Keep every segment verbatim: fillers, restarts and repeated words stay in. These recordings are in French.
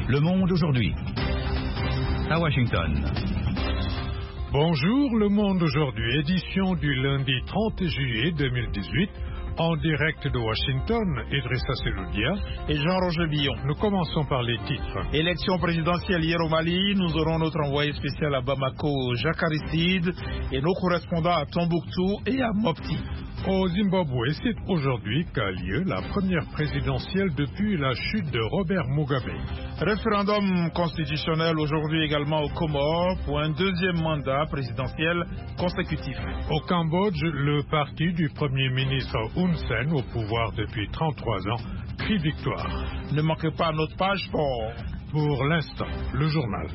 Le Monde aujourd'hui. À Washington. Bonjour, Le Monde aujourd'hui, édition du lundi trente juillet deux mille dix-huit. En direct de Washington, Idrissa Seloudia et Jean-Roger Billon. Nous commençons par les titres. Élection présidentielle hier au Mali, nous aurons notre envoyé spécial à Bamako, Jacques Aristide, et nos correspondants à Tombouctou et à Mopti. Au Zimbabwe, c'est aujourd'hui qu'a lieu la première présidentielle depuis la chute de Robert Mugabe. Référendum constitutionnel aujourd'hui également aux Comores pour un deuxième mandat présidentiel consécutif. Au Cambodge, le parti du Premier ministre Hun Sen, au pouvoir depuis trente-trois ans, crie victoire. Ne manquez pas notre page sport. Pour l'instant, le journal.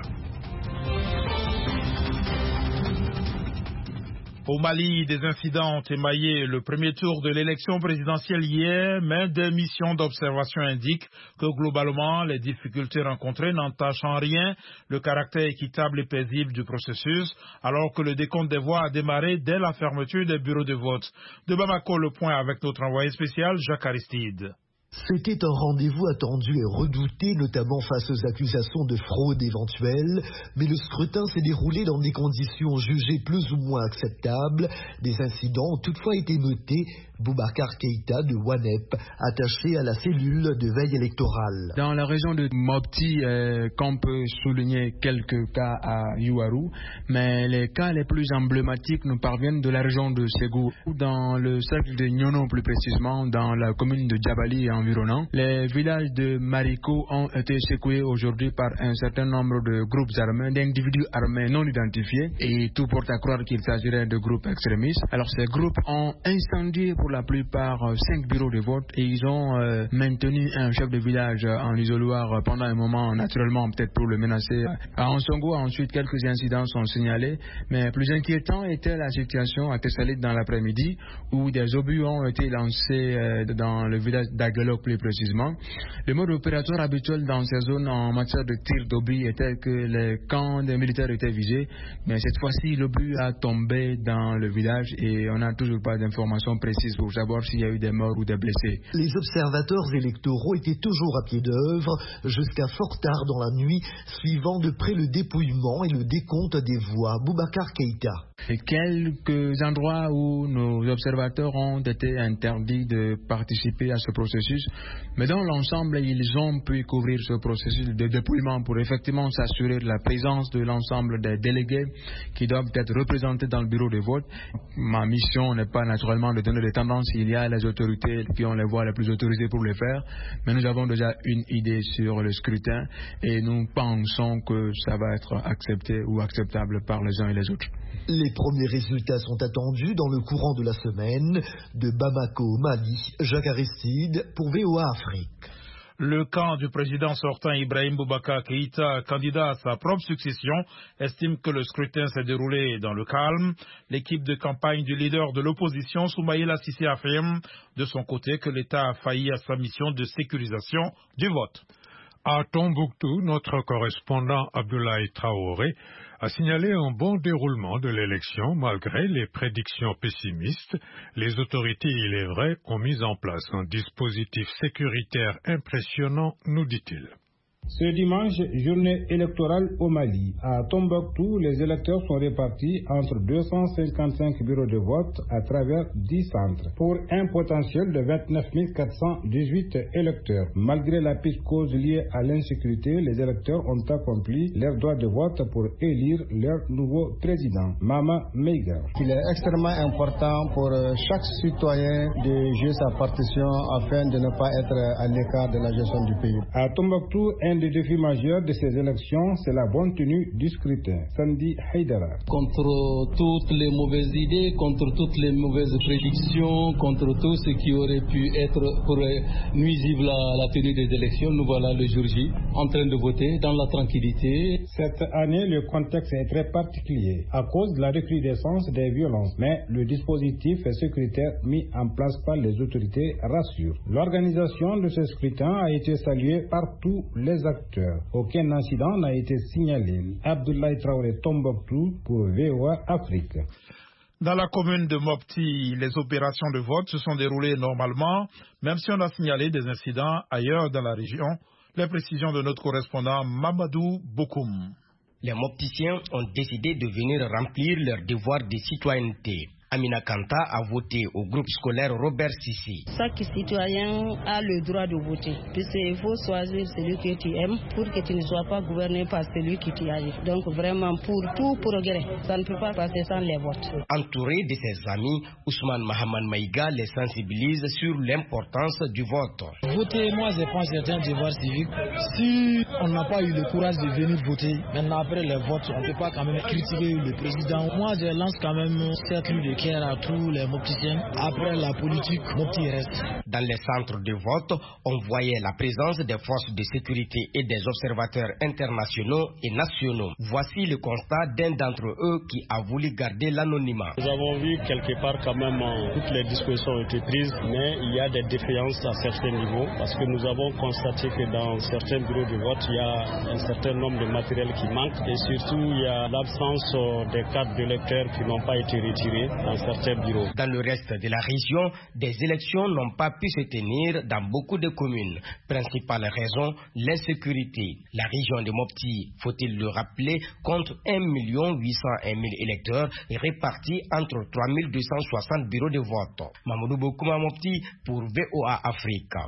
Au Mali, des incidents ont émaillé le premier tour de l'élection présidentielle hier, mais des missions d'observation indiquent que globalement, les difficultés rencontrées n'entachent en rien le caractère équitable et paisible du processus, alors que le décompte des voix a démarré dès la fermeture des bureaux de vote. De Bamako, le point avec notre envoyé spécial, Jacques Aristide. C'était un rendez-vous attendu et redouté, notamment face aux accusations de fraude éventuelle, mais le scrutin s'est déroulé dans des conditions jugées plus ou moins acceptables. Des incidents ont toutefois été notés. Boubacar Keïta de WANEP, attaché à la cellule de veille électorale. Dans la région de Mopti, euh, qu'on peut souligner quelques cas à Yuaru, mais les cas les plus emblématiques nous parviennent de la région de Ségou. Dans le cercle de Nyono, plus précisément, dans la commune de Djabali et environnant, les villages de Mariko ont été secoués aujourd'hui par un certain nombre de groupes armés, d'individus armés non identifiés, et tout porte à croire qu'il s'agirait de groupes extrémistes. Alors ces groupes ont incendié pour la plupart euh, cinq bureaux de vote et ils ont euh, maintenu un chef de village euh, en isoloir euh, pendant un moment, naturellement peut-être pour le menacer. À Ansongo, ensuite quelques incidents sont signalés, mais plus inquiétant était la situation à Tessalit dans l'après-midi où des obus ont été lancés euh, dans le village d'Aguelo plus précisément. Le mode opératoire habituel dans ces zones en matière de tir d'obus était que les camps des militaires étaient visés, mais cette fois-ci l'obus a tombé dans le village et on n'a toujours pas d'informations précises pour savoir s'il y a eu des morts ou des blessés. Les observateurs électoraux étaient toujours à pied d'œuvre jusqu'à fort tard dans la nuit, suivant de près le dépouillement et le décompte des voix. Boubacar Keïta. Et quelques endroits où nos observateurs ont été interdits de participer à ce processus, mais dans l'ensemble, ils ont pu couvrir ce processus de dépouillement pour effectivement s'assurer de la présence de l'ensemble des délégués qui doivent être représentés dans le bureau de vote. Ma mission n'est pas naturellement de donner des tendances. Il y a les autorités qui ont les voix les plus autorisées pour le faire, mais nous avons déjà une idée sur le scrutin et nous pensons que ça va être accepté ou acceptable par les uns et les autres. Les premiers résultats sont attendus dans le courant de la semaine. De Bamako, Mali, Jacques Aristide pour V O A Afrique. Le camp du président sortant Ibrahim Boubacar Keïta, candidat à sa propre succession, estime que le scrutin s'est déroulé dans le calme. L'équipe de campagne du leader de l'opposition, Soumaïla Cissé, affirme de son côté que l'État a failli à sa mission de sécurisation du vote. À Tombouctou, notre correspondant Abdoulaye Traoré a signalé un bon déroulement de l'élection malgré les prédictions pessimistes. Les autorités, il est vrai, ont mis en place un dispositif sécuritaire impressionnant, nous dit-il. Ce dimanche, journée électorale au Mali. À Tombouctou, les électeurs sont répartis entre deux cent cinquante-cinq bureaux de vote à travers dix centres, pour un potentiel de vingt-neuf mille quatre cent dix-huit électeurs. Malgré la pire cause liée à l'insécurité, les électeurs ont accompli leur droit de vote pour élire leur nouveau président, Mama Meiga. Il est extrêmement important pour chaque citoyen de jouer sa partition afin de ne pas être à l'écart de la gestion du pays. À Tombouctou, un des défis majeurs de ces élections, c'est la bonne tenue du scrutin. Sandi Haidara. Contre toutes les mauvaises idées, contre toutes les mauvaises prédictions, contre tout ce qui aurait pu être pour nuisible à la tenue des élections, nous voilà le jour J en train de voter dans la tranquillité. Cette année, le contexte est très particulier à cause de la recrudescence des violences, mais le dispositif sécuritaire mis en place par les autorités rassure. L'organisation de ce scrutin a été saluée par tous les acteurs. Aucun incident n'a été signalé. Abdoulaye Traoré, Tombouctou pour V O A Afrique. Dans la commune de Mopti, les opérations de vote se sont déroulées normalement, même si on a signalé des incidents ailleurs dans la région. Les précisions de notre correspondant Mamadou Bokoum. Les mopticiens ont décidé de venir remplir leur devoir de citoyenneté. Amina Kanta a voté au groupe scolaire Robert Sissi. Chaque citoyen a le droit de voter, puisqu'il faut choisir celui que tu aimes pour que tu ne sois pas gouverné par celui qui tu haïs. Donc vraiment pour tout progrès, ça ne peut pas passer sans les votes. Entouré de ses amis, Ousmane Mahaman Maïga les sensibilise sur l'importance du vote. Voter, moi je pense que c'est un devoir civique. Si on n'a pas eu le courage de venir voter, maintenant après les votes, on ne peut pas quand même critiquer le président. Moi je lance quand même cette lutte de à tous les mopticiens. Après la politique, Mopti reste. Dans les centres de vote, on voyait la présence des forces de sécurité et des observateurs internationaux et nationaux. Voici le constat d'un d'entre eux qui a voulu garder l'anonymat. Nous avons vu quelque part quand même toutes les dispositions ont été prises, mais il y a des défaillances à certains niveaux parce que nous avons constaté que dans certains bureaux de vote, il y a un certain nombre de matériels qui manquent et surtout il y a l'absence des cartes d'électeurs qui n'ont pas été retirées dans certains bureaux. Dans le reste de la région, des élections n'ont pas pu se tenir dans beaucoup de communes. Principale raison, l'insécurité. La région de Mopti, faut-il le rappeler, compte un million huit cent un mille électeurs répartis entre trois mille deux cent soixante bureaux de vote. Mamadou Bokouma Mopti pour V O A Africa.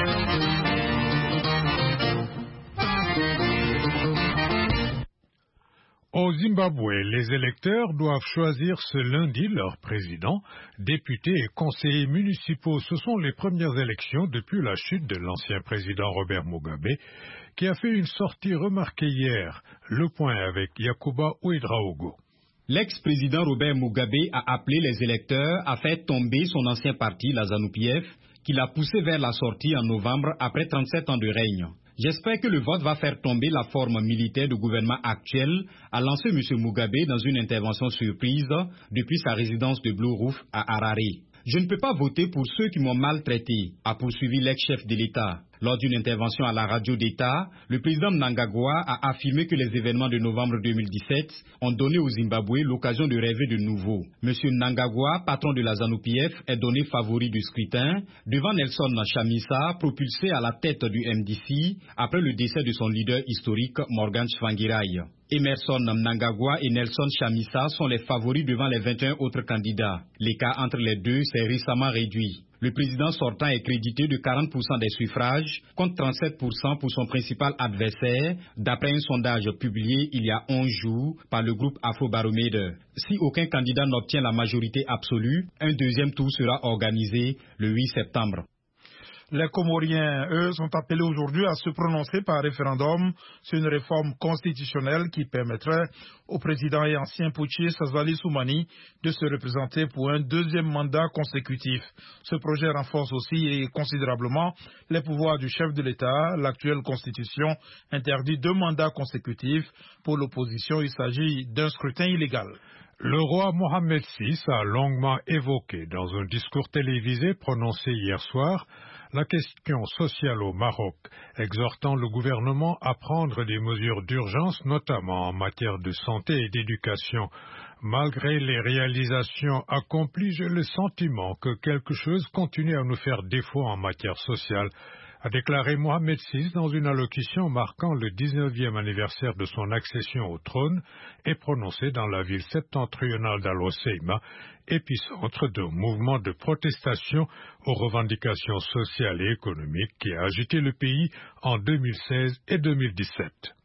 Au Zimbabwe, les électeurs doivent choisir ce lundi leur président, députés et conseillers municipaux. Ce sont les premières élections depuis la chute de l'ancien président Robert Mugabe, qui a fait une sortie remarquée hier. Le point avec Yakuba Ouedraogo. L'ex-président Robert Mugabe a appelé les électeurs à faire tomber son ancien parti, la ZANU-P F, qui l'a poussé vers la sortie en novembre après trente-sept ans de règne. J'espère que le vote va faire tomber la forme militaire du gouvernement actuel, a lancé M. Mugabe dans une intervention surprise depuis sa résidence de Blue Roof à Harare. Je ne peux pas voter pour ceux qui m'ont maltraité, a poursuivi l'ex-chef de l'État. Lors d'une intervention à la radio d'État, le président Mnangagwa a affirmé que les événements de novembre deux mille dix-sept ont donné au Zimbabwe l'occasion de rêver de nouveau. M. Mnangagwa, patron de la ZANU-P F, est donné favori du scrutin devant Nelson Chamisa, propulsé à la tête du M D C après le décès de son leader historique Morgan Tsvangirai. Emerson Mnangagwa et Nelson Chamisa sont les favoris devant les vingt et un autres candidats. L'écart entre les deux s'est récemment réduit. Le président sortant est crédité de quarante pour cent des suffrages, contre trente-sept pour cent pour son principal adversaire, d'après un sondage publié il y a onze jours par le groupe Afrobarometer. Si aucun candidat n'obtient la majorité absolue, un deuxième tour sera organisé le huit septembre. Les Comoriens, eux, sont appelés aujourd'hui à se prononcer par référendum sur une réforme constitutionnelle qui permettrait au président et ancien putschiste Azali Soumani de se représenter pour un deuxième mandat consécutif. Ce projet renforce aussi et considérablement les pouvoirs du chef de l'État. L'actuelle constitution interdit deux mandats consécutifs. Pour l'opposition, il s'agit d'un scrutin illégal. Le roi Mohamed six a longuement évoqué dans un discours télévisé prononcé hier soir la question sociale au Maroc, exhortant le gouvernement à prendre des mesures d'urgence, notamment en matière de santé et d'éducation. Malgré les réalisations accomplies, j'ai le sentiment que quelque chose continue à nous faire défaut en matière sociale, a déclaré Mohamed six dans une allocution marquant le dix-neuvième anniversaire de son accession au trône et prononcée dans la ville septentrionale d'Al-Hoceima, épicentre d'un mouvement de protestation aux revendications sociales et économiques qui a agité le pays en deux mille seize et deux mille dix-sept.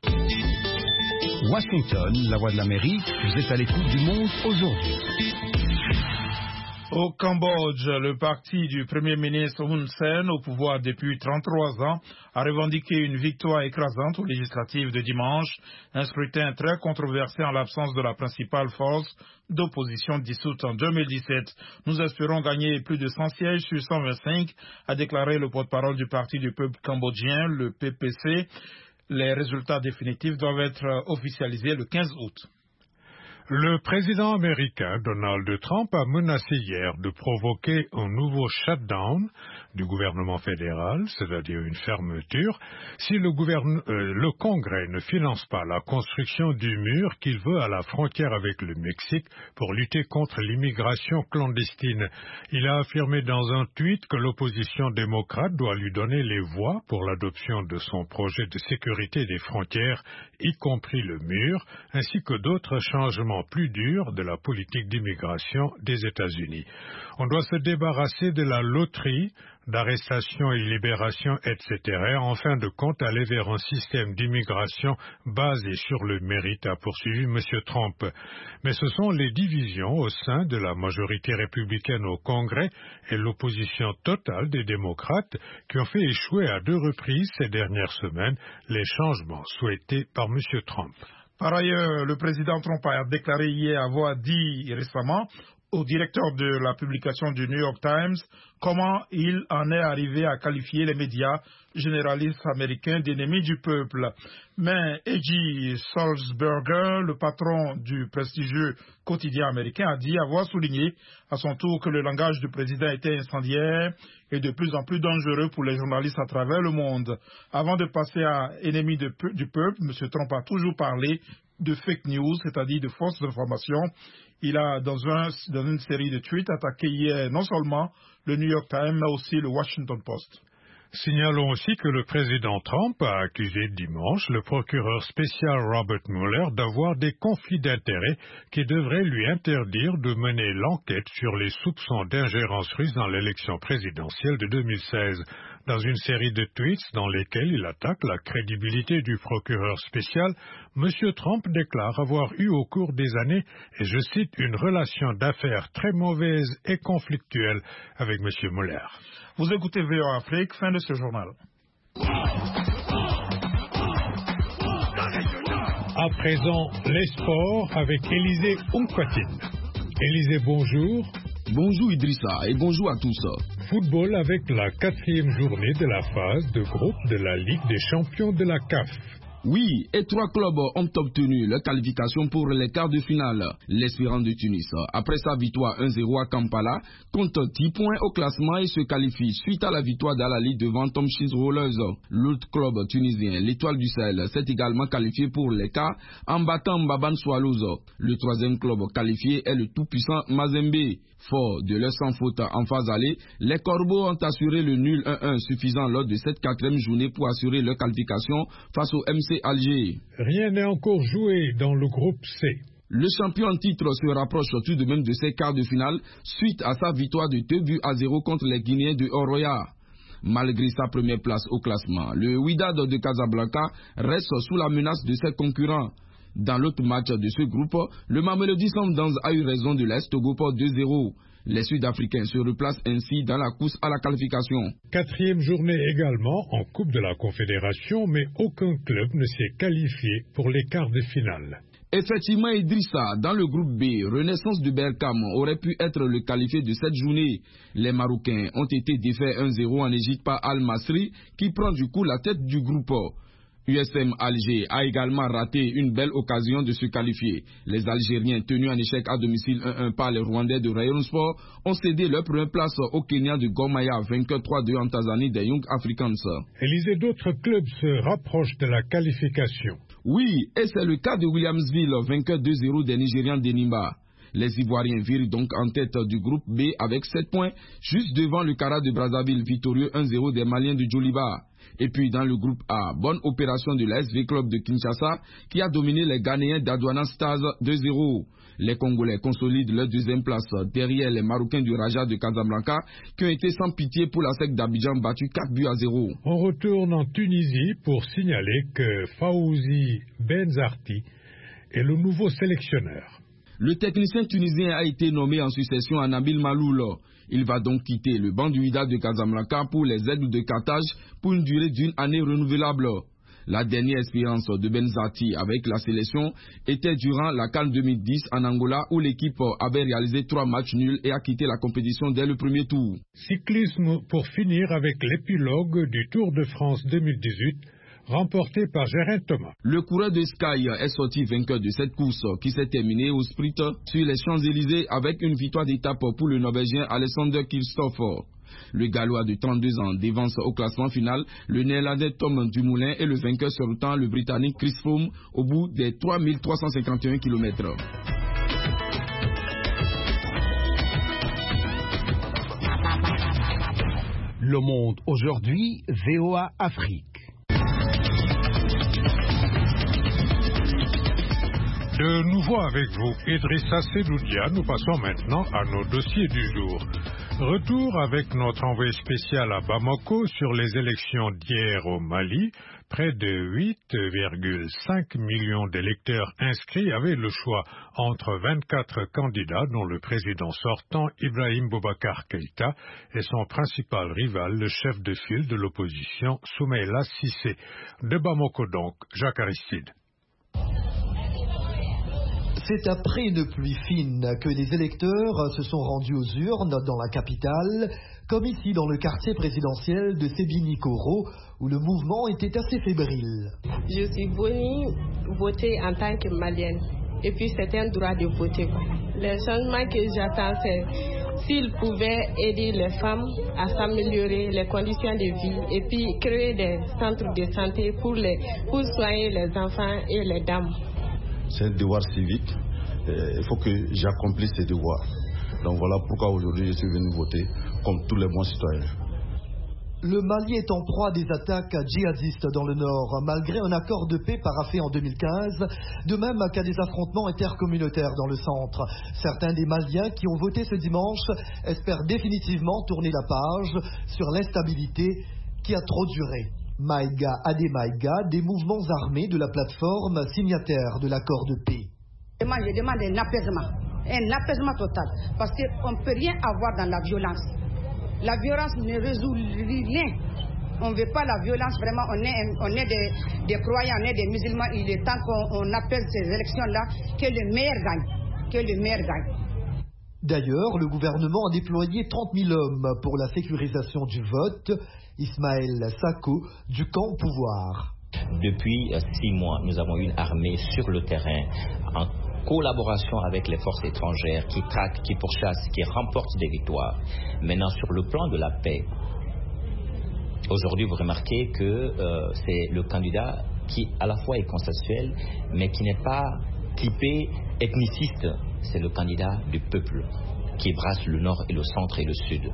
Washington, la voix de l'Amérique, vous êtes à l'écoute du monde aujourd'hui. Au Cambodge, le parti du Premier ministre Hun Sen, au pouvoir depuis trente-trois ans, a revendiqué une victoire écrasante aux législatives de dimanche, un scrutin très controversé en l'absence de la principale force d'opposition dissoute en deux mille dix-sept. Nous espérons gagner plus de cent sièges sur cent vingt-cinq, a déclaré le porte-parole du Parti du peuple cambodgien, le P P C. Les résultats définitifs doivent être officialisés le quinze août. Le président américain Donald Trump a menacé hier de provoquer un nouveau shutdown du gouvernement fédéral, c'est-à-dire une fermeture, si le, gouverne, euh, le Congrès ne finance pas la construction du mur qu'il veut à la frontière avec le Mexique pour lutter contre l'immigration clandestine. Il a affirmé dans un tweet que l'opposition démocrate doit lui donner les voix pour l'adoption de son projet de sécurité des frontières, y compris le mur, ainsi que d'autres changements plus durs de la politique d'immigration des États-Unis. On doit se débarrasser de la loterie d'arrestation et libération, et cetera, en fin de compte aller vers un système d'immigration basé sur le mérite, a poursuivi M. Trump. Mais ce sont les divisions au sein de la majorité républicaine au Congrès et l'opposition totale des démocrates qui ont fait échouer à deux reprises ces dernières semaines les changements souhaités par M. Trump. Par ailleurs, le président Trump a déclaré hier avoir dit récemment au directeur de la publication du New York Times comment il en est arrivé à qualifier les médias généralistes américains d'ennemis du peuple. Mais Edgy Sulzberger, le patron du prestigieux quotidien américain, a dit avoir souligné à son tour que le langage du président était incendiaire et de plus en plus dangereux pour les journalistes à travers le monde. Avant de passer à ennemi de peu, du peuple, M. Trump a toujours parlé de fake news, c'est-à-dire de fausses informations. Il a, dans, un, dans une série de tweets, attaqué hier non seulement le New York Times, mais aussi le Washington Post. Signalons aussi que le président Trump a accusé dimanche le procureur spécial Robert Mueller d'avoir des conflits d'intérêts qui devraient lui interdire de mener l'enquête sur les soupçons d'ingérence russe dans l'élection présidentielle de deux mille seize. Dans une série de tweets dans lesquels il attaque la crédibilité du procureur spécial, M. Trump déclare avoir eu au cours des années, et je cite, une relation d'affaires très mauvaise et conflictuelle avec M. Mueller. Vous écoutez V O A Afrique, fin de ce journal. À présent, les sports avec Élisée Ounkwatine. Élisée, bonjour. Bonjour Idrissa et bonjour à tous. Football avec la quatrième journée de la phase de groupe de la Ligue des champions de la C A F. Oui, et trois clubs ont obtenu leur qualification pour les quarts de finale. L'Espérance de Tunis, après sa victoire un zéro à Kampala, compte dix points au classement et se qualifie suite à la victoire d'Al-Ali devant Tomchins Rollers. L'autre club tunisien, l'Étoile du Sahel, s'est également qualifié pour les quarts en battant Mbaban Swallows. Le troisième club qualifié est le tout-puissant Mazembe. Fort de leur sans faute en phase aller, les Corbeaux ont assuré le nul un un suffisant lors de cette quatrième journée pour assurer leur qualification face au M C Alger. Rien n'est encore joué dans le groupe C. Le champion en titre se rapproche tout de même de ses quarts de finale suite à sa victoire de deux buts à zéro contre les Guinéens de Oroya. Malgré sa première place au classement, le Wydad de Casablanca reste sous la menace de ses concurrents. Dans l'autre match de ce groupe, le Mamelodi Sundowns a eu raison de l'Est Togo pour deux zéro. Les Sud-Africains se replacent ainsi dans la course à la qualification. Quatrième journée également en Coupe de la Confédération, mais aucun club ne s'est qualifié pour les quarts de finale. Effectivement, Idrissa, dans le groupe B, Renaissance de Berkane aurait pu être le qualifié de cette journée. Les Marocains ont été défaits un zéro en Égypte par Al-Masri, qui prend du coup la tête du groupe. U S M Alger a également raté une belle occasion de se qualifier. Les Algériens, tenus en échec à domicile un un par les Rwandais de Rayon Sport, ont cédé leur première place au Kenya de Gormaya, vainqueur trois deux en Tanzanie des Young Africans. Élisée, d'autres clubs se rapprochent de la qualification. Oui, et c'est le cas de Williamsville, vainqueur deux zéro des Nigérians d'Enimba. Les Ivoiriens virent donc en tête du groupe B avec sept points, juste devant le Cara de Brazzaville, victorieux un zéro des Maliens de Djoliba. Et puis dans le groupe A, bonne opération de l'A S V Club de Kinshasa qui a dominé les Ghanéens d'Adouana Stars deux zéro. Les Congolais consolident leur deuxième place derrière les Marocains du Raja de Casablanca qui ont été sans pitié pour la S E C d'Abidjan battu quatre buts à zéro. On retourne en Tunisie pour signaler que Fawzi Benzarti est le nouveau sélectionneur. Le technicien tunisien a été nommé en succession à Nabil Maloul. Il va donc quitter le banc du Wydad de Casablanca pour les Aigles de Carthage pour une durée d'une année renouvelable. La dernière expérience de Benzarti avec la sélection était durant la CAN deux mille dix en Angola où l'équipe avait réalisé trois matchs nuls et a quitté la compétition dès le premier tour. Cyclisme pour finir avec l'épilogue du Tour de France deux mille dix-huit. Remporté par Geraint Thomas. Le coureur de Sky est sorti vainqueur de cette course qui s'est terminée au sprint sur les Champs-Élysées avec une victoire d'étape pour le Norvégien Alexander Kristoff. Le Gallois de trente-deux ans dévance au classement final le Néerlandais Tom Dumoulin et le vainqueur sur le temps, le Britannique Chris Froome, au bout des trois mille trois cent cinquante et un kilomètres. Le Monde aujourd'hui, V O A Afrique. De nouveau avec vous, Idrissa Sedoudia, nous passons maintenant à nos dossiers du jour. Retour avec notre envoyé spécial à Bamako sur les élections d'hier au Mali. Près de huit virgule cinq millions d'électeurs inscrits avaient le choix entre vingt-quatre candidats, dont le président sortant Ibrahim Boubacar Keïta et son principal rival, le chef de file de l'opposition Soumaïla Cissé. De Bamako donc, Jacques Aristide. C'est après une pluie fine que les électeurs se sont rendus aux urnes dans la capitale, comme ici dans le quartier présidentiel de Sébinikoro, où le mouvement était assez fébrile. Je suis venue voter en tant que Malienne, et puis c'est un droit de voter. Le changement que j'attends, c'est s'ils pouvaient aider les femmes à s'améliorer les conditions de vie, et puis créer des centres de santé pour, les, pour soigner les enfants et les dames. C'est un devoir civique. Il faut que j'accomplisse ces devoirs. Donc voilà pourquoi aujourd'hui je suis venu voter comme tous les bons citoyens. Le Mali est en proie à des attaques djihadistes dans le nord, malgré un accord de paix paraphé en deux mille quinze, de même qu'à des affrontements intercommunautaires dans le centre. Certains des Maliens qui ont voté ce dimanche espèrent définitivement tourner la page sur l'instabilité qui a trop duré. Maïga Ademaïga, des mouvements armés de la plateforme signataire de l'accord de paix. Moi, je demande un apaisement, un apaisement total, parce qu'on ne peut rien avoir dans la violence. La violence ne résout rien. On ne veut pas la violence, vraiment, on est, on est des, des croyants, on est des musulmans. Il est temps qu'on appelle ces élections-là, que le meilleur gagne, que le meilleur gagne. D'ailleurs, le gouvernement a déployé trente mille hommes pour la sécurisation du vote. Ismaël Sako, du camp au pouvoir. Depuis six mois, nous avons une armée sur le terrain, en collaboration avec les forces étrangères qui traquent, qui pourchassent, qui remportent des victoires. Maintenant, sur le plan de la paix, aujourd'hui, vous remarquez que euh, c'est le candidat qui, à la fois, est consensuel, mais qui n'est pas typé ethniciste. C'est le candidat du peuple qui brasse le nord et le centre et le sud.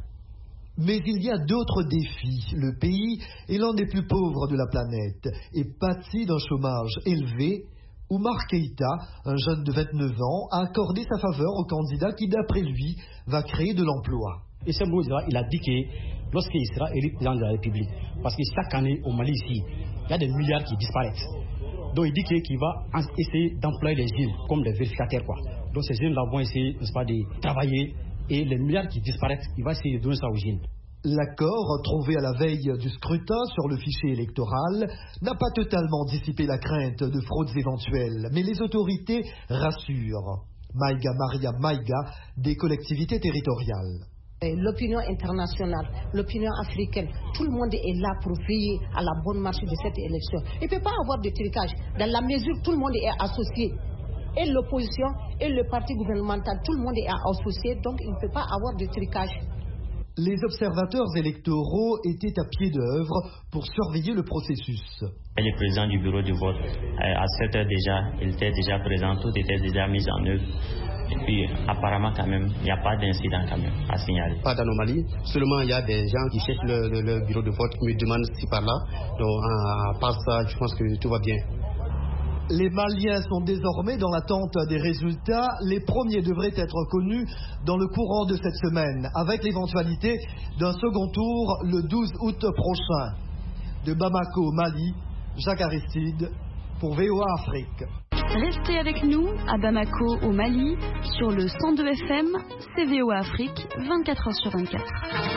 Mais il y a d'autres défis. Le pays est l'un des plus pauvres de la planète et pâtit d'un chômage élevé. Oumar Keïta, un jeune de vingt-neuf ans, a accordé sa faveur au candidat qui, d'après lui, va créer de l'emploi. Et ce mot, il a dit que lorsqu'il sera élu président de la République, parce que chaque année au Mali ici, il y a des milliards qui disparaissent. Donc il dit qu'il va essayer d'employer les jeunes comme des vérificateurs, quoi. Donc ces jeunes-là vont essayer, n'est-ce pas, de travailler. Et les milliards qui disparaissent, il va essayer de donner ça aux jeunes. L'accord trouvé à la veille du scrutin sur le fichier électoral n'a pas totalement dissipé la crainte de fraudes éventuelles, mais les autorités rassurent. Maïga Maria Maïga, des collectivités territoriales. L'opinion internationale, l'opinion africaine, tout le monde est là pour veiller à la bonne marche de cette élection. Il ne peut pas avoir de tricage, dans la mesure où tout le monde est associé. Et l'opposition et le parti gouvernemental, tout le monde est associé, donc il ne peut pas avoir de tricage. Les observateurs électoraux étaient à pied d'œuvre pour surveiller le processus. Le président du bureau du vote, à sept heures déjà, il était déjà présent, tout était déjà mis en œuvre. Et puis apparemment quand même, il n'y a pas d'incident quand même à signaler. Pas d'anomalie, seulement il y a des gens qui cherchent le, le, le bureau de vote, qui me demandent si par là. Donc à part ça, je pense que tout va bien. Les Maliens sont désormais dans l'attente des résultats. Les premiers devraient être connus dans le courant de cette semaine, avec l'éventualité d'un second tour le douze août prochain. De Bamako, Mali, Jacques Aristide, pour V O A Afrique. Restez avec nous à Bamako, au Mali, sur le cent deux F M, c'est V O A Afrique, vingt-quatre heures sur vingt-quatre.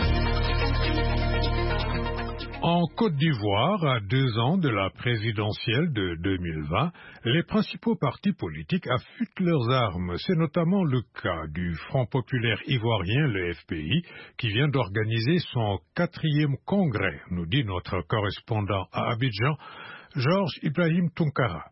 En Côte d'Ivoire, à deux ans de la présidentielle de deux mille vingt, les principaux partis politiques affûtent leurs armes. C'est notamment le cas du Front populaire ivoirien, le F P I, qui vient d'organiser son quatrième congrès, nous dit notre correspondant à Abidjan, Georges Ibrahim Tounkara.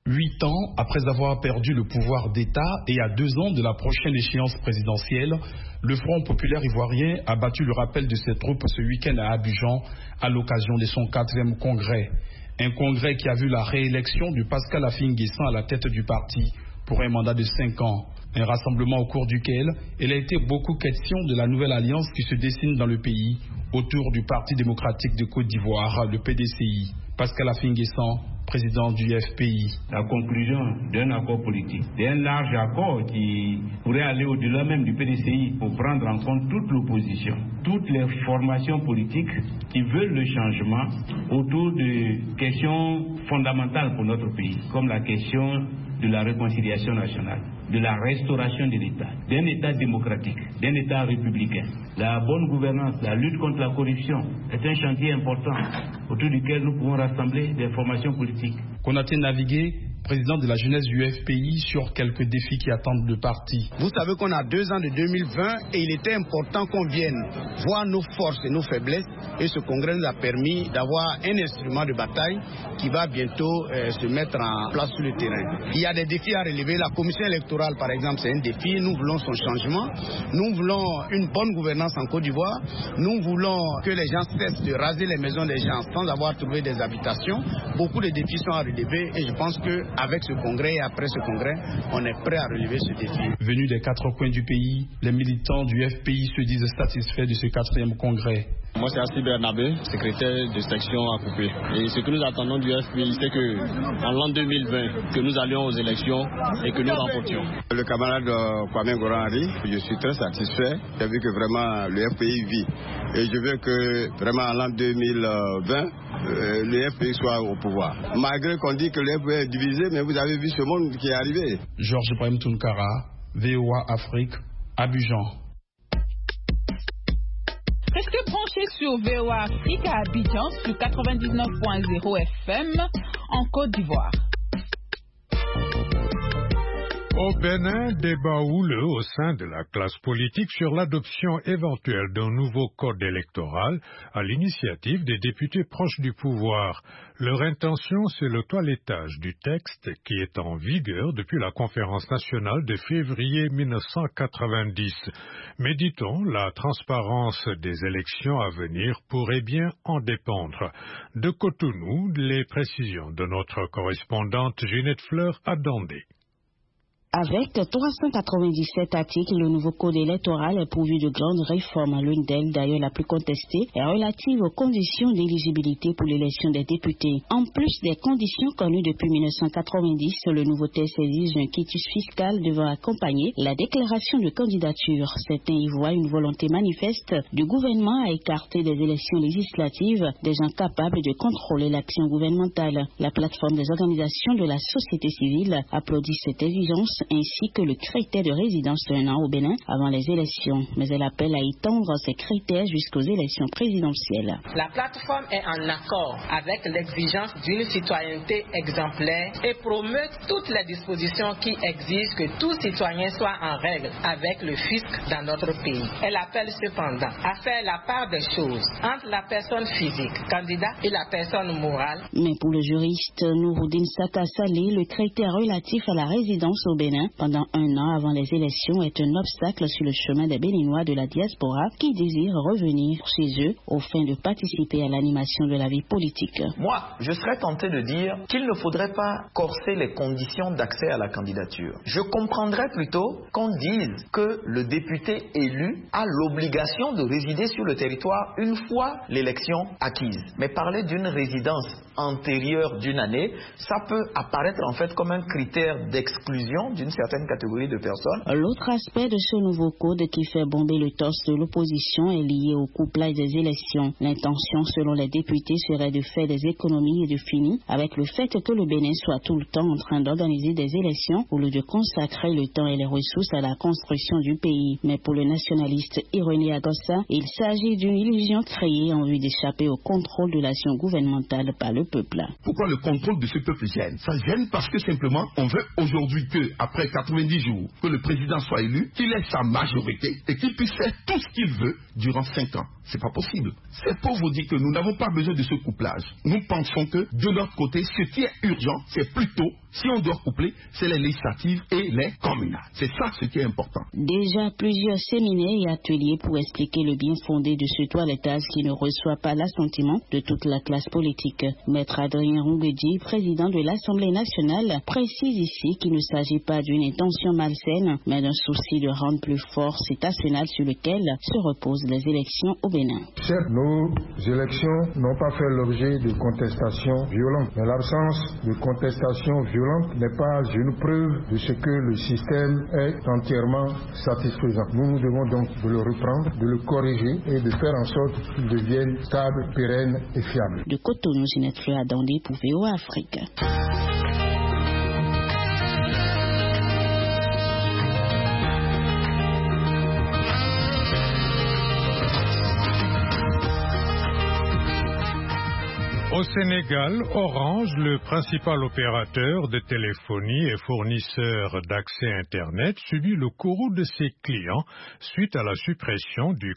Huit ans après avoir perdu le pouvoir d'État et à deux ans de la prochaine échéance présidentielle, le Front populaire ivoirien a battu le rappel de ses troupes ce week-end à Abidjan à l'occasion de son quatrième congrès. Un congrès qui a vu la réélection de Pascal Affi-N'Guessan à la tête du parti pour un mandat de cinq ans. Un rassemblement au cours duquel il a été beaucoup question de la nouvelle alliance qui se dessine dans le pays autour du Parti démocratique de Côte d'Ivoire, le P D C I. Pascal Affi-N'Guessan, président du F P I. La conclusion d'un accord politique, d'un large accord qui pourrait aller au-delà même du P D C I pour prendre en compte toute l'opposition, toutes les formations politiques qui veulent le changement autour de questions fondamentales pour notre pays, comme la question de la réconciliation nationale, de la restauration de l'État, d'un État démocratique, d'un État républicain. La bonne gouvernance, la lutte contre la corruption est un chantier important autour duquel nous pouvons rassembler des formations politiques. Konaté Navigué, président de la jeunesse du F P I, sur quelques défis qui attendent le parti. Vous savez qu'on a deux ans de deux mille vingt et il était important qu'on vienne voir nos forces et nos faiblesses, et ce congrès nous a permis d'avoir un instrument de bataille qui va bientôt euh, se mettre en place sur le terrain. Il y a des défis à relever. La commission électorale, par exemple, c'est un défi. Nous voulons son changement. Nous voulons une bonne gouvernance en Côte d'Ivoire. Nous voulons que les gens cessent de raser les maisons des gens sans avoir trouvé des habitations. Beaucoup de défis sont à relever et je pense qu'avec ce congrès et après ce congrès, on est prêt à relever ce défi. Venus des quatre coins du pays, les militants du F P I se disent satisfaits de ce quatrième congrès. Moi, c'est Assi Bernabé, secrétaire de section à Coupé. Et ce que nous attendons du F P I, c'est qu'en l'an deux mille vingt, que nous allions aux élections et que nous remportions. Le camarade Kwame Goran-Henri, je suis très satisfait. J'ai vu que vraiment le F P I vit. Et je veux que vraiment en l'an deux mille vingt, euh, le F P I soit au pouvoir. Malgré qu'on dit que le F P I est divisé, mais vous avez vu ce monde qui est arrivé. Georges Ibrahim Tounkara, V O A Afrique, Abidjan. Restez branchés sur V O A Afrique à Abidjan sur quatre-vingt-dix-neuf point zéro F M en Côte d'Ivoire. Au Bénin, débat houleux au sein de la classe politique sur l'adoption éventuelle d'un nouveau code électoral à l'initiative des députés proches du pouvoir. Leur intention, c'est le toilettage du texte qui est en vigueur depuis la conférence nationale de février mille neuf cent quatre-vingt-dix. Mais dit-on, la transparence des élections à venir pourrait bien en dépendre. De Cotonou, les précisions de notre correspondante Ginette Fleur à Dandé. Avec trois cent quatre-vingt-dix-sept articles, le nouveau code électoral est pourvu de grandes réformes. L'une d'elles, d'ailleurs la plus contestée, est relative aux conditions d'éligibilité pour l'élection des députés. En plus des conditions connues depuis mille neuf cent quatre-vingt-dix, le nouveau texte exige un quitus fiscal devant accompagner la déclaration de candidature. Certains y voient une volonté manifeste du gouvernement à écarter des élections législatives des gens capables de contrôler l'action gouvernementale. La plateforme des organisations de la société civile applaudit cette exigence ainsi que le critère de résidence d'un an au Bénin avant les élections. Mais elle appelle à étendre ces critères jusqu'aux élections présidentielles. La plateforme est en accord avec l'exigence d'une citoyenneté exemplaire et promeut toutes les dispositions qui exigent que tout citoyen soit en règle avec le fisc dans notre pays. Elle appelle cependant à faire la part des choses entre la personne physique, candidat, et la personne morale. Mais pour le juriste Nouroudine Saka Saleh, le critère relatif à la résidence au Bénin pendant un an avant les élections est un obstacle sur le chemin des Béninois de la diaspora qui désirent revenir chez eux aux fins de participer à l'animation de la vie politique. Moi, je serais tenté de dire qu'il ne faudrait pas corser les conditions d'accès à la candidature. Je comprendrais plutôt qu'on dise que le député élu a l'obligation de résider sur le territoire une fois l'élection acquise. Mais parler d'une résidence antérieure d'une année, ça peut apparaître en fait comme un critère d'exclusion d'une certaine catégorie de personnes. L'autre aspect de ce nouveau code qui fait bomber le torse de l'opposition est lié au couplage des élections. L'intention, selon les députés, serait de faire des économies et de finir avec le fait que le Bénin soit tout le temps en train d'organiser des élections au lieu de consacrer le temps et les ressources à la construction du pays. Mais pour le nationaliste Irénée Agossa, il s'agit d'une illusion créée en vue d'échapper au contrôle de l'action gouvernementale par le peuple. Pourquoi le contrôle de ce peuple gêne? Ça gêne parce que simplement on veut aujourd'hui que, après quatre-vingt-dix jours, que le président soit élu, qu'il ait sa majorité et qu'il puisse faire tout ce qu'il veut durant cinq ans. c'est pas possible. C'est pour vous dire que nous n'avons pas besoin de ce couplage. Nous pensons que de notre côté, ce qui est urgent, c'est plutôt, si on doit coupler, c'est les législatives et les communales. C'est ça ce qui est important. Déjà plusieurs séminaires et ateliers pour expliquer le bien fondé de ce toilettage qui ne reçoit pas l'assentiment de toute la classe politique. Maître Adrien Rougedi, président de l'Assemblée nationale, précise ici qu'il ne s'agit pas d'une intention malsaine, mais d'un souci de rendre plus fort cet arsenal sur lequel se reposent les élections au Bénin. Certes, nos élections n'ont pas fait l'objet de contestations violentes, mais l'absence de contestations violentes n'est pas une preuve de ce que le système est entièrement satisfaisant. Nous nous devons donc de le reprendre, de le corriger et de faire en sorte qu'il devienne stable, pérenne et fiable. De Cotonou, Ginette Fleur Adandé pour V O A Afrique. Au Sénégal, Orange, le principal opérateur de téléphonie et fournisseur d'accès Internet, subit le courroux de ses clients suite à la suppression du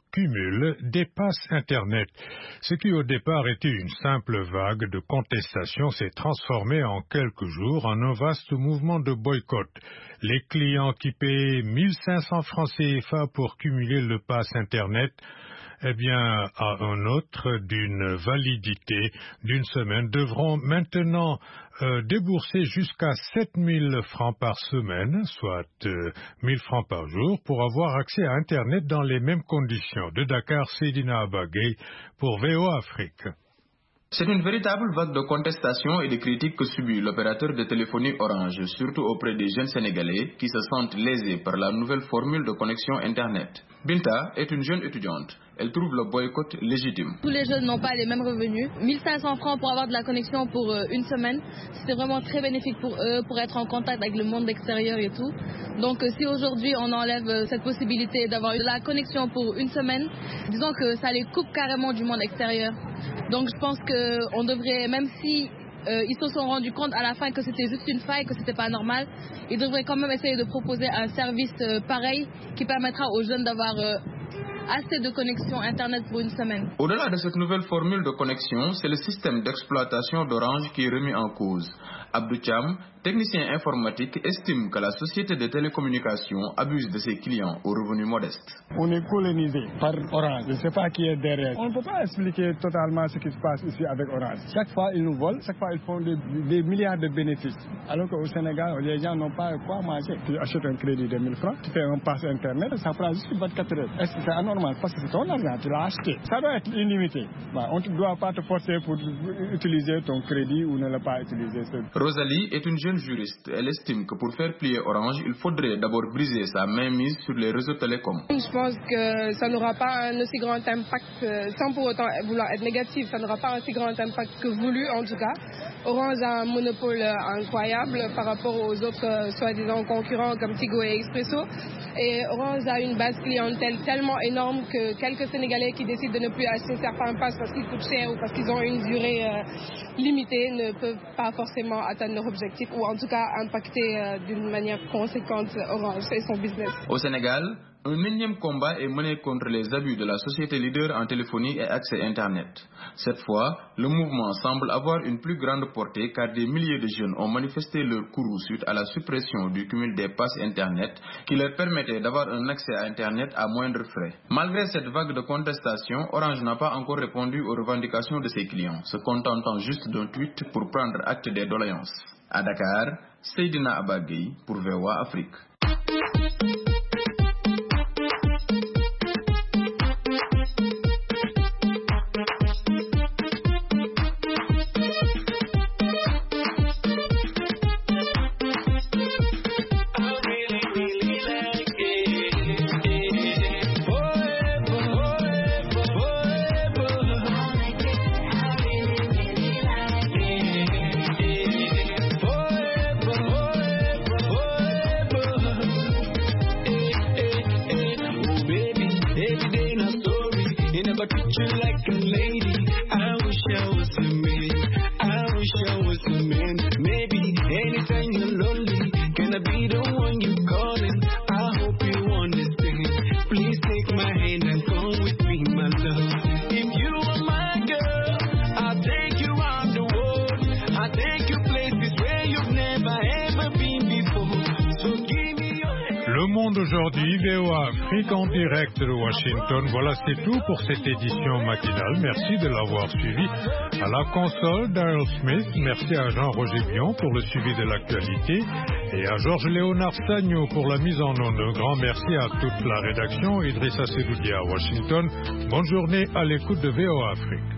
cumul des passes Internet. Ce qui au départ était une simple vague de contestation s'est transformé en quelques jours en un vaste mouvement de boycott. Les clients qui paient mille cinq cents francs C F A pour cumuler le pass Internet eh bien, à un autre d'une validité d'une semaine, devront maintenant euh, débourser jusqu'à sept mille francs par semaine, soit euh, mille francs par jour, pour avoir accès à Internet dans les mêmes conditions. De Dakar, Seydina Abagay pour V O A Afrique. C'est une véritable vague de contestation et de critiques que subit l'opérateur de téléphonie Orange, surtout auprès des jeunes Sénégalais qui se sentent lésés par la nouvelle formule de connexion Internet. Binta est une jeune étudiante. Elle trouve le boycott légitime. Tous les jeunes n'ont pas les mêmes revenus. mille cinq cents francs pour avoir de la connexion pour euh, une semaine, c'était vraiment très bénéfique pour eux, pour être en contact avec le monde extérieur et tout. Donc euh, si aujourd'hui on enlève euh, cette possibilité d'avoir de la connexion pour une semaine, disons que ça les coupe carrément du monde extérieur. Donc je pense qu'on devrait, même si euh, ils se sont rendus compte à la fin que c'était juste une faille, que c'était pas normal, ils devraient quand même essayer de proposer un service euh, pareil qui permettra aux jeunes d'avoir euh, assez de connexion Internet pour une semaine. Au-delà de cette nouvelle formule de connexion, c'est le système d'exploitation d'Orange qui est remis en cause. Abdou Cham, technicien informatique, estime que la société de télécommunications abuse de ses clients aux revenus modestes. On est colonisé par Orange. Je ne sais pas qui est derrière. On ne peut pas expliquer totalement ce qui se passe ici avec Orange. Chaque fois, ils nous volent. Chaque fois, ils font des, des milliards de bénéfices. Alors qu'au Sénégal, les gens n'ont pas quoi manger. Tu achètes un crédit de mille francs, tu fais un pass Internet, ça prend juste vingt-quatre heures. Est-ce que c'est anormal? Parce que c'est ton argent, tu l'as acheté. Ça doit être illimité. Bah, on ne doit pas te forcer pour utiliser ton crédit ou ne le pas utiliser. Rosalie est une jeune juriste. Elle estime que pour faire plier Orange, il faudrait d'abord briser sa mainmise sur les réseaux télécoms. Je pense que ça n'aura pas un aussi grand impact, sans pour autant vouloir être négatif, ça n'aura pas un aussi grand impact que voulu en tout cas. Orange a un monopole incroyable par rapport aux autres soi-disant concurrents comme Tigo et Expresso. Et Orange a une base clientèle tellement énorme que quelques Sénégalais qui décident de ne plus acheter certains passes parce qu'ils coûtent cher ou parce qu'ils ont une durée euh, limitée ne peuvent pas forcément atteindre leur objectif ou en tout cas impacter euh, d'une manière conséquente Orange et son business. Au Sénégal, un énième combat est mené contre les abus de la société leader en téléphonie et accès Internet. Cette fois, le mouvement semble avoir une plus grande portée car des milliers de jeunes ont manifesté leur courroux suite à la suppression du cumul des passes Internet qui leur permettait d'avoir un accès à Internet à moindre frais. Malgré cette vague de contestation, Orange n'a pas encore répondu aux revendications de ses clients, se contentant juste d'un tweet pour prendre acte des doléances. À Dakar, Seydina Abagay pour V O A Afrique. My hand and come with me, my love. take you places where you've never ever been before. So give me your hand. Le Monde aujourd'hui, V O A Afrique en direct de Washington. Voilà, c'est tout pour cette édition matinale. Merci de l'avoir suivi. À la console, Daryl Smith. Merci à Jean-Roger Bion pour le suivi de l'actualité et à Georges-Léonard Sagno pour la mise en onde. Un grand merci à toute la rédaction. Idrissa Sedoudi à Washington. Bonne journée à l'écoute de V O A Afrique.